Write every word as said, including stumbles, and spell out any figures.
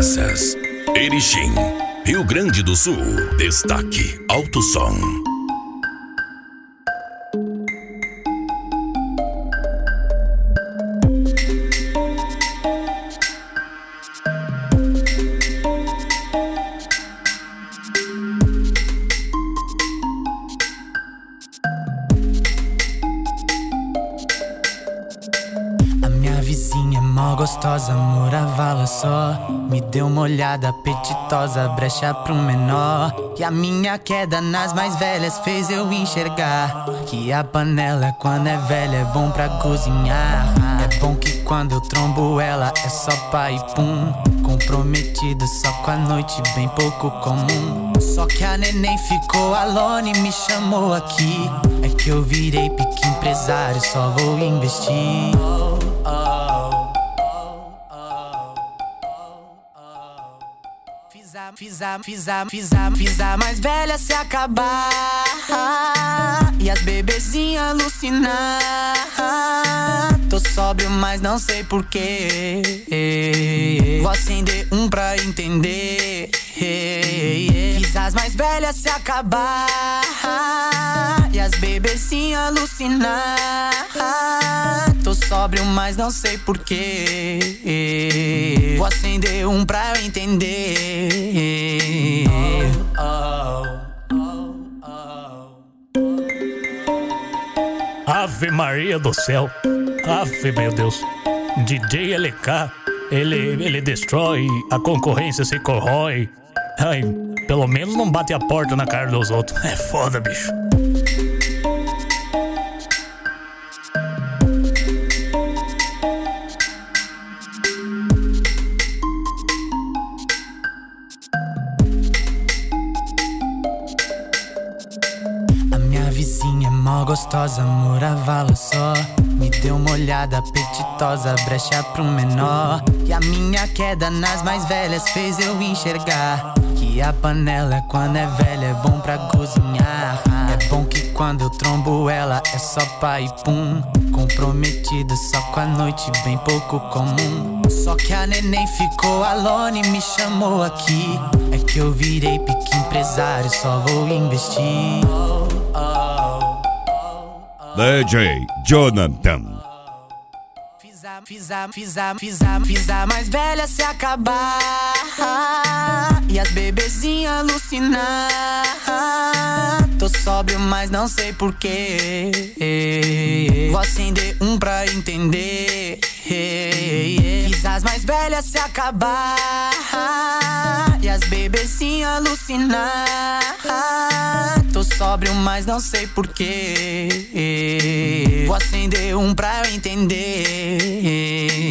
promessas. Erechim, Rio Grande do Sul. Destaque Alto Som. Vizinha mó gostosa, morava lá só. Me deu uma olhada apetitosa, brecha pro menor. E a minha queda nas mais velhas fez eu enxergar que a panela quando é velha é bom pra cozinhar. É bom que quando eu trombo ela é só pá e pum. Comprometido só com a noite, bem pouco comum. Só que a neném ficou alone e me chamou aqui. É que eu virei pique empresário, só vou investir. Fiz a, fiz a, fiz a, fiz a mais velha se acabar e as bebezinhas alucinar. Tô sóbrio, mas não sei porquê. Vou acender um pra entender. Fiz as mais velhas se acabar e as bebezinhas alucinar. Tô sóbrio, mas não sei porquê. Vou acender um pra eu entender. Oh, oh, oh, oh. Ave Maria do céu. Ave, meu Deus. D J L K, ele, ele destrói, a concorrência se corrói. Ai, pelo menos não bate a porta na cara dos outros. É foda, bicho. Vizinha mó gostosa, morava lá só. Me deu uma olhada apetitosa, brecha pro menor. E a minha queda nas mais velhas fez eu enxergar que a panela quando é velha é bom pra cozinhar. É bom que quando eu trombo ela é só pá e pum. Comprometido só com a noite, bem pouco comum. Só que a neném ficou alone e me chamou aqui. É que eu virei pique empresário, só vou investir. D J Jonathan. Fiz a, fiz a, fiz a, fiz a, fiz a mais velha se acabar e as bebezinhas alucinar. Tô sóbrio, mas não sei porquê. Vou acender um pra entender. Fiz as mais velhas se acabar e as bebezinhas alucinar. Tô sóbrio, mas não sei porquê. Vou acender um pra eu entender.